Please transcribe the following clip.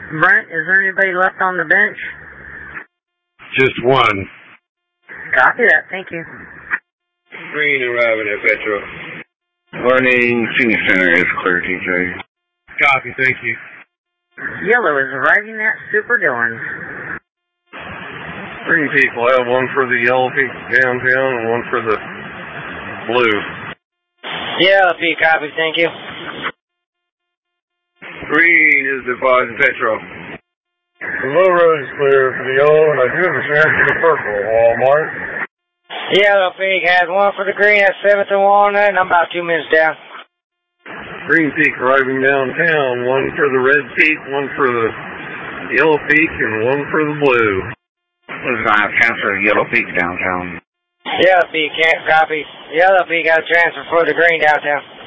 Brent, is there anybody left on the bench? Just one. Copy that, thank you. Green arriving at Petro. Warning, Senior Center is clear, TJ. Copy, thank you. Yellow is arriving at Super Dillon's. Green Peak will have one for the Yellow Peak downtown and one for the Blue. Yellow Peak, copy, thank you. Green is advising Petro. The low road is clear for the yellow, and I do understand for the purple, Walmart. Yellow Peak has one for the green at 7th and Walnut, and I'm about 2 minutes down. Green Peak arriving downtown, one for the Red Peak, one for the Yellow Peak, and one for the Blue. Who's going to have transfer to Yellow Peak downtown? Yellow Peak, can't copy. Yellow Peak got a transfer for the green downtown.